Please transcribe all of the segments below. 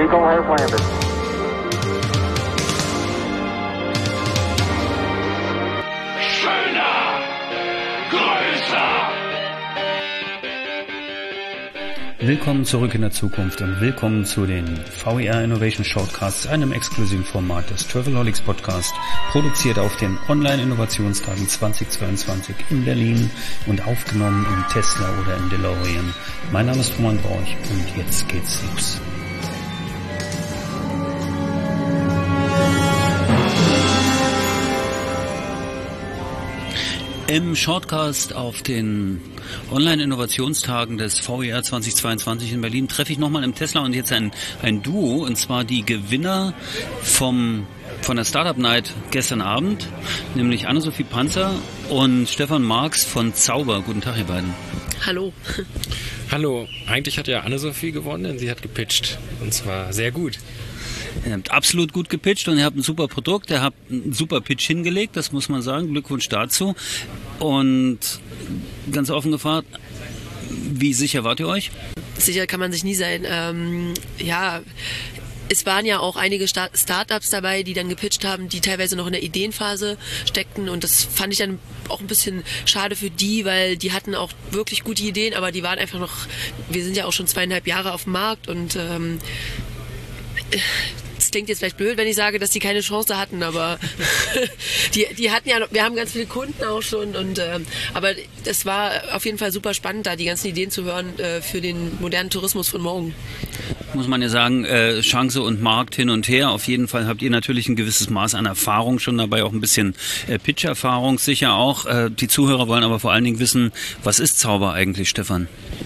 Eagle has landed. Schöner, größer. Willkommen zurück in der Zukunft und willkommen zu den VER Innovation Shortcasts, einem exklusiven Format des Travelholics Podcast, produziert auf den Online-Innovationstagen 2022 in Berlin und aufgenommen im Tesla oder im DeLorean. Mein Name ist Roman Borch und jetzt geht's los. Im Shortcast auf den Online-Innovationstagen des VER 2022 in Berlin treffe ich nochmal im Tesla und jetzt ein Duo, und zwar die Gewinner von der Startup Night gestern Abend, nämlich Anne-Sophie Panzer und Stefan Marx von Zauber. Guten Tag, ihr beiden. Hallo. Hallo. Eigentlich hat ja Anne-Sophie gewonnen, denn sie hat gepitcht. Und zwar sehr gut. Ihr habt absolut gut gepitcht und ihr habt ein super Produkt, ihr habt einen super Pitch hingelegt, das muss man sagen. Glückwunsch dazu. Und ganz offen gefragt, wie sicher wart ihr euch? Sicher kann man sich nie sein. Es waren ja auch einige Startups dabei, die dann gepitcht haben, die teilweise noch in der Ideenphase steckten, und das fand ich dann auch ein bisschen schade für die, weil die hatten auch wirklich gute Ideen, aber die waren einfach noch, wir sind ja auch schon 2,5 Jahre auf dem Markt, und es klingt jetzt vielleicht blöd, wenn ich sage, dass die keine Chance hatten, aber die hatten ja, wir haben ganz viele Kunden auch schon, und aber das war auf jeden Fall super spannend, da die ganzen Ideen zu hören für den modernen Tourismus von morgen. Muss man ja sagen, Chance und Markt hin und her. Auf jeden Fall habt ihr natürlich ein gewisses Maß an Erfahrung schon dabei, auch ein bisschen Pitch-Erfahrung sicher auch. Die Zuhörer wollen aber vor allen Dingen wissen, was ist Zauber eigentlich, Stefan?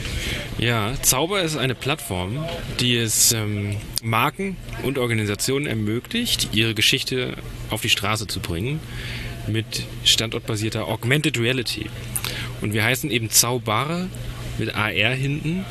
Ja, Zauber ist eine Plattform, die es Marken und Organisationen ermöglicht, ihre Geschichte auf die Straße zu bringen mit standortbasierter Augmented Reality. Und wir heißen eben Zauber mit AR hinten,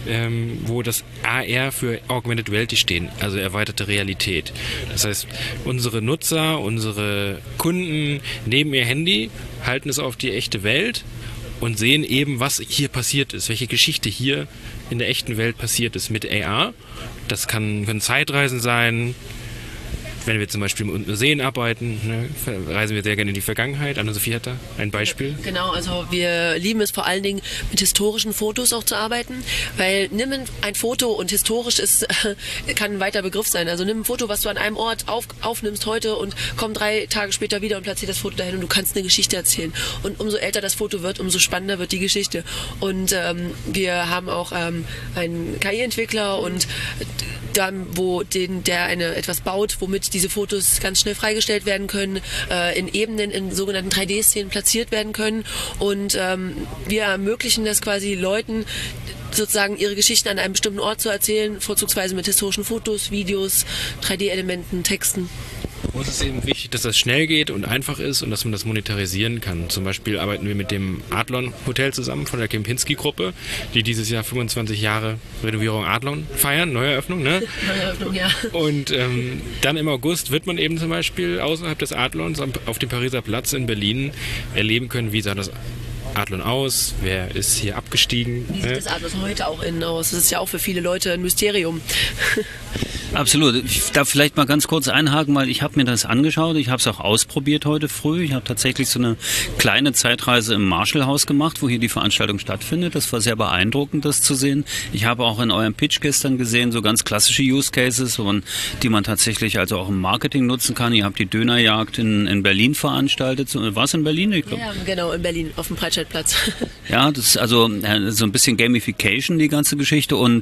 wo das AR für Augmented Reality stehen, also erweiterte Realität. Das heißt, unsere Nutzer, unsere Kunden nehmen ihr Handy, halten es auf die echte Welt und sehen eben, was hier passiert ist, welche Geschichte hier in der echten Welt passiert ist mit AR. Das können Zeitreisen sein. Wenn wir zum Beispiel mit Museen arbeiten, reisen wir sehr gerne in die Vergangenheit. Anne-Sophie hat da ein Beispiel. Genau, also wir lieben es vor allen Dingen, mit historischen Fotos auch zu arbeiten, weil nimm ein Foto, und historisch kann ein weiter Begriff sein. Also nimm ein Foto, was du an einem Ort aufnimmst heute, und komm 3 Tage später wieder und platzier das Foto dahin, und du kannst eine Geschichte erzählen. Und umso älter das Foto wird, umso spannender wird die Geschichte. Und wir haben auch einen KI-Entwickler, und dann, der etwas baut, womit diese Fotos ganz schnell freigestellt werden können, in Ebenen, in sogenannten 3D-Szenen platziert werden können, und wir ermöglichen das quasi Leuten, sozusagen ihre Geschichten an einem bestimmten Ort zu erzählen, vorzugsweise mit historischen Fotos, Videos, 3D-Elementen, Texten. Uns ist eben wichtig, dass das schnell geht und einfach ist und dass man das monetarisieren kann. Zum Beispiel arbeiten wir mit dem Adlon Hotel zusammen von der Kempinski-Gruppe, die dieses Jahr 25 Jahre Renovierung Adlon feiern, Neueröffnung, ne? Neueröffnung, ja. Und dann im August wird man eben zum Beispiel außerhalb des Adlons auf dem Pariser Platz in Berlin erleben können, wie sah das Adlon aus, wer ist hier abgestiegen. Wie sieht das Adlon heute auch innen aus? Das ist ja auch für viele Leute ein Mysterium. Absolut. Ich darf vielleicht mal ganz kurz einhaken, weil ich habe mir das angeschaut. Ich habe es auch ausprobiert heute früh. Ich habe tatsächlich so eine kleine Zeitreise im Marshall-Haus gemacht, wo hier die Veranstaltung stattfindet. Das war sehr beeindruckend, das zu sehen. Ich habe auch in eurem Pitch gestern gesehen, so ganz klassische Use Cases, die man tatsächlich also auch im Marketing nutzen kann. Ihr habt die Dönerjagd in Berlin veranstaltet. War es in Berlin? Ich glaub. Ja, genau, in Berlin, auf dem Breitscheidplatz. Ja, das ist also so ein bisschen Gamification, die ganze Geschichte, und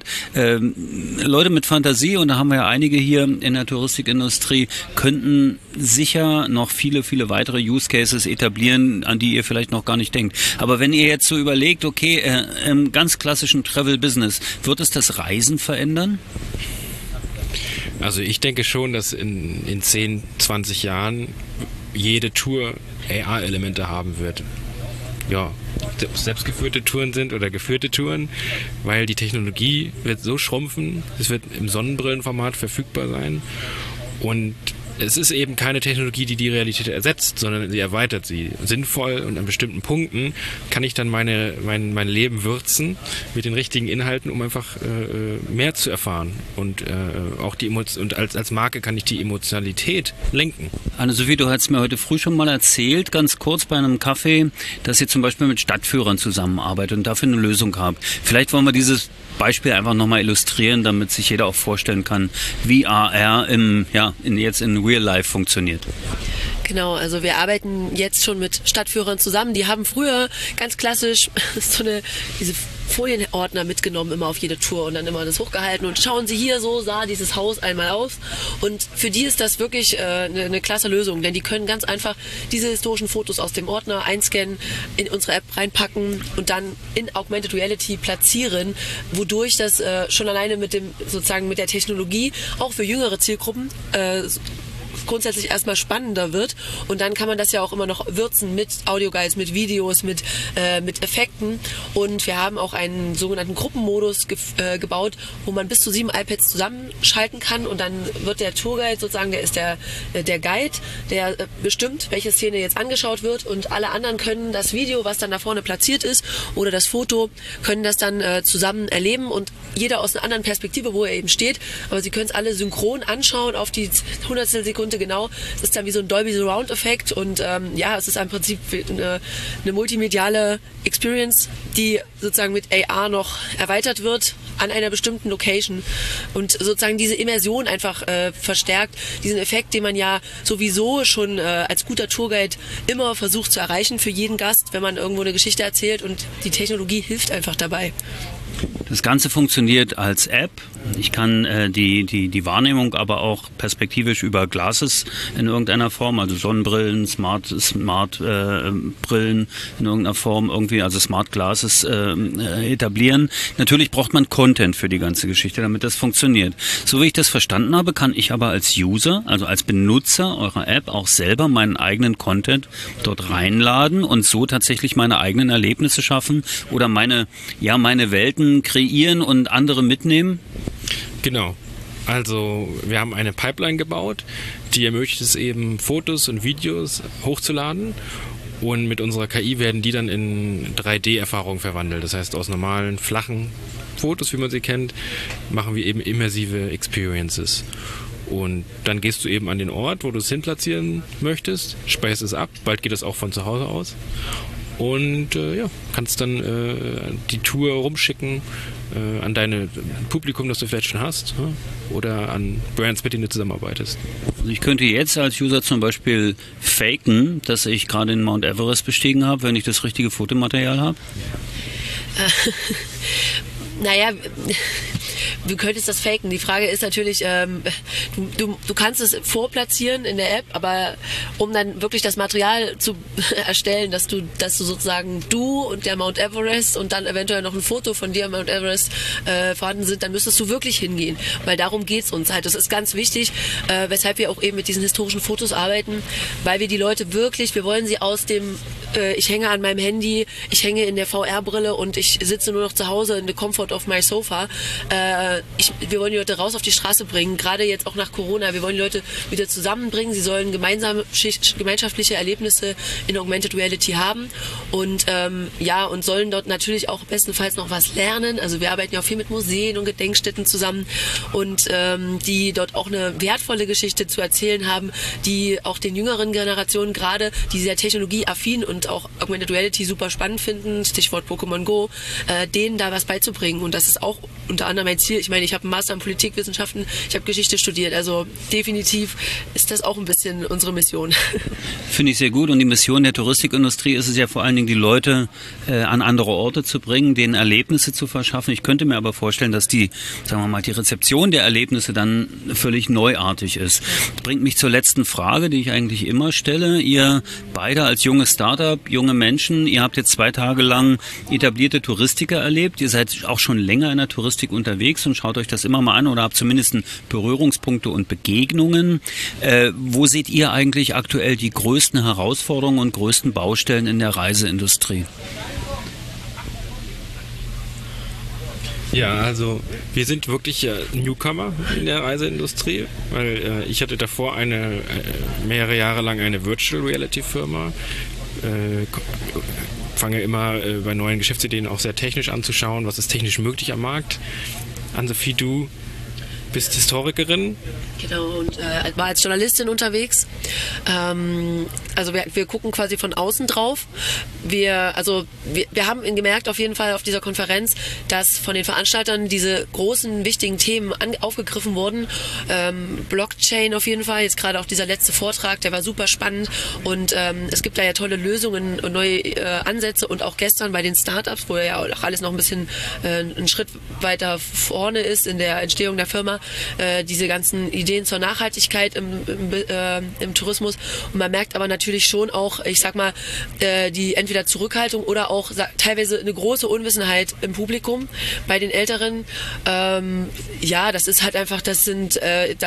Leute mit Fantasie, und da haben wir ja einige hier in der Touristikindustrie, könnten sicher noch viele, viele weitere Use Cases etablieren, an die ihr vielleicht noch gar nicht denkt. Aber wenn ihr jetzt so überlegt, okay, im ganz klassischen Travel-Business, wird es das Reisen verändern? Also ich denke schon, dass in 10, 20 Jahren jede Tour AR-Elemente haben wird. Ja, selbstgeführte Touren sind oder geführte Touren, weil die Technologie wird so schrumpfen, es wird im Sonnenbrillenformat verfügbar sein, und es ist eben keine Technologie, die die Realität ersetzt, sondern sie erweitert sie. Sinnvoll und an bestimmten Punkten kann ich dann mein Leben würzen mit den richtigen Inhalten, um einfach mehr zu erfahren. Und auch als Marke kann ich die Emotionalität lenken. Anne-Sophie, du hast mir heute früh schon mal erzählt, ganz kurz bei einem Kaffee, dass ihr zum Beispiel mit Stadtführern zusammenarbeitet und dafür eine Lösung habt. Vielleicht wollen wir dieses Beispiel einfach nochmal illustrieren, damit sich jeder auch vorstellen kann, wie AR jetzt in Real Life funktioniert. Genau, also wir arbeiten jetzt schon mit Stadtführern zusammen. Die haben früher ganz klassisch diese Folienordner mitgenommen, immer auf jede Tour und dann immer das hochgehalten und schauen Sie hier, so sah dieses Haus einmal aus. Und für die ist das wirklich eine klasse Lösung, denn die können ganz einfach diese historischen Fotos aus dem Ordner einscannen, in unsere App reinpacken und dann in Augmented Reality platzieren, wodurch das schon alleine mit der Technologie auch für jüngere Zielgruppen grundsätzlich erstmal spannender wird und dann kann man das ja auch immer noch würzen mit Audioguides, mit Videos, mit Effekten und wir haben auch einen sogenannten Gruppenmodus gebaut, wo man bis zu 7 iPads zusammenschalten kann und dann wird der Tourguide sozusagen, der ist der Guide, der bestimmt, welche Szene jetzt angeschaut wird und alle anderen können das Video, was dann da vorne platziert ist oder das Foto, können das dann zusammen erleben und jeder aus einer anderen Perspektive, wo er eben steht, aber sie können es alle synchron anschauen auf die Hundertstel Sekunde genau. Es ist dann wie so ein Dolby Surround Effekt und es ist im Prinzip eine multimediale Experience, die sozusagen mit AR noch erweitert wird an einer bestimmten Location und sozusagen diese Immersion einfach verstärkt, diesen Effekt, den man ja sowieso schon als guter Tourguide immer versucht zu erreichen für jeden Gast, wenn man irgendwo eine Geschichte erzählt und die Technologie hilft einfach dabei. Das Ganze funktioniert als App. Ich kann die Wahrnehmung aber auch perspektivisch über Glasses in irgendeiner Form, also Sonnenbrillen, Smart Brillen in irgendeiner Form irgendwie, also Smart Glasses etablieren. Natürlich braucht man Content für die ganze Geschichte, damit das funktioniert. So wie ich das verstanden habe, kann ich aber als User, also als Benutzer eurer App auch selber meinen eigenen Content dort reinladen und so tatsächlich meine eigenen Erlebnisse schaffen oder meine Welten kreieren und andere mitnehmen? Genau. Also wir haben eine Pipeline gebaut, die ermöglicht es eben, Fotos und Videos hochzuladen und mit unserer KI werden die dann in 3D-Erfahrungen verwandelt. Das heißt, aus normalen, flachen Fotos, wie man sie kennt, machen wir eben immersive Experiences. Und dann gehst du eben an den Ort, wo du es hinplatzieren möchtest, speicherst es ab, bald geht es auch von zu Hause aus. Und kannst dann die Tour rumschicken an dein Publikum, das du vielleicht schon hast, oder an Brands, mit denen du zusammenarbeitest. Also ich könnte jetzt als User zum Beispiel faken, dass ich gerade den Mount Everest bestiegen habe, wenn ich das richtige Fotomaterial habe? Naja, du könntest das faken. Die Frage ist natürlich, du kannst es vorplatzieren in der App, aber um dann wirklich das Material zu erstellen, dass du sozusagen du und der Mount Everest und dann eventuell noch ein Foto von dir am Mount Everest vorhanden sind, dann müsstest du wirklich hingehen, weil darum geht's uns halt. Das ist ganz wichtig, weshalb wir auch eben mit diesen historischen Fotos arbeiten, weil wir die Leute wirklich, wir wollen sie aus dem ich hänge an meinem Handy, ich hänge in der VR-Brille und ich sitze nur noch zu Hause in the comfort of my sofa. Wir wollen die Leute raus auf die Straße bringen, gerade jetzt auch nach Corona. Wir wollen die Leute wieder zusammenbringen. Sie sollen gemeinschaftliche Erlebnisse in Augmented Reality haben und und sollen dort natürlich auch bestenfalls noch was lernen. Also wir arbeiten ja auch viel mit Museen und Gedenkstätten zusammen und die dort auch eine wertvolle Geschichte zu erzählen haben, die auch den jüngeren Generationen gerade, die sehr technologieaffin und auch Augmented Reality super spannend finden, Stichwort Pokémon Go, denen da was beizubringen. Und das ist auch unter anderem mein Ziel. Ich meine, ich habe einen Master in Politikwissenschaften, ich habe Geschichte studiert, also definitiv ist das auch ein bisschen unsere Mission. Finde ich sehr gut und die Mission der Touristikindustrie ist es ja vor allen Dingen, die Leute an andere Orte zu bringen, denen Erlebnisse zu verschaffen. Ich könnte mir aber vorstellen, dass die Rezeption der Erlebnisse dann völlig neuartig ist. Das bringt mich zur letzten Frage, die ich eigentlich immer stelle. Ihr beide als junges Startup, junge Menschen, ihr habt jetzt 2 Tage lang etablierte Touristiker erlebt. Ihr seid auch schon länger in der Touristik unterwegs und schaut euch das immer mal an oder habt zumindest Berührungspunkte und Begegnungen. Wo seht ihr eigentlich aktuell die größten Herausforderungen und größten Baustellen in der Reiseindustrie? Ja, also wir sind wirklich Newcomer in der Reiseindustrie, weil ich hatte davor mehrere Jahre lang eine Virtual Reality Firma, fange immer bei neuen Geschäftsideen auch sehr technisch anzuschauen, was ist technisch möglich am Markt. Ann-Sophie, du bist Historikerin. Genau, und war als Journalistin unterwegs. Also wir gucken quasi von außen drauf. Wir haben gemerkt auf jeden Fall auf dieser Konferenz, dass von den Veranstaltern diese großen, wichtigen Themen aufgegriffen wurden. Blockchain auf jeden Fall, jetzt gerade auch dieser letzte Vortrag, der war super spannend und es gibt da ja tolle Lösungen und neue Ansätze und auch gestern bei den Startups, wo ja auch alles noch ein bisschen einen Schritt weiter vorne ist in der Entstehung der Firma, diese ganzen Ideen zur Nachhaltigkeit im Tourismus. Und man merkt aber natürlich schon auch, ich sag mal, die entweder Zurückhaltung oder auch teilweise eine große Unwissenheit im Publikum bei den Älteren. Ja, das ist halt einfach, das sind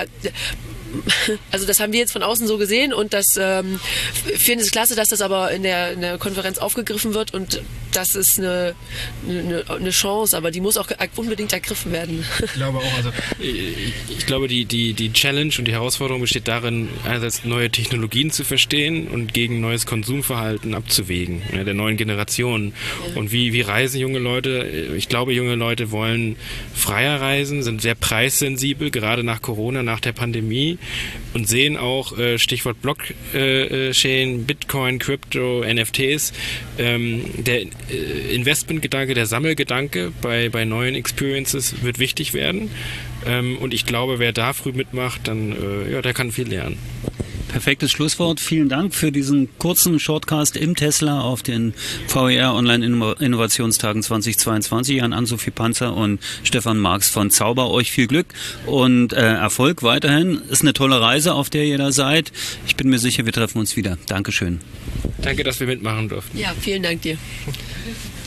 also das haben wir jetzt von außen so gesehen und das finden es klasse, dass das aber in der Konferenz aufgegriffen wird und das ist eine Chance, aber die muss auch unbedingt ergriffen werden. Ich glaube auch, also ich glaube die Challenge und die Herausforderung besteht darin, einerseits neue Technologien zu verstehen und gegen neues Konsumverhalten abzuwägen, der neuen Generation. Ja. Und wie reisen junge Leute? Ich glaube, junge Leute wollen freier reisen, sind sehr preissensibel, gerade nach Corona, nach der Pandemie. Und sehen auch, Stichwort Blockchain, Bitcoin, Crypto, NFTs, der Investmentgedanke, der Sammelgedanke bei neuen Experiences wird wichtig werden. Und ich glaube, wer da früh mitmacht, dann der kann viel lernen. Perfektes Schlusswort. Vielen Dank für diesen kurzen Shortcast im Tesla auf den VER Online Innovationstagen 2022 an Ann-Sophie Panzer und Stefan Marx von Zauber. Euch viel Glück und Erfolg weiterhin. Ist eine tolle Reise, auf der ihr da seid. Ich bin mir sicher, wir treffen uns wieder. Dankeschön. Danke, dass wir mitmachen durften. Ja, vielen Dank dir.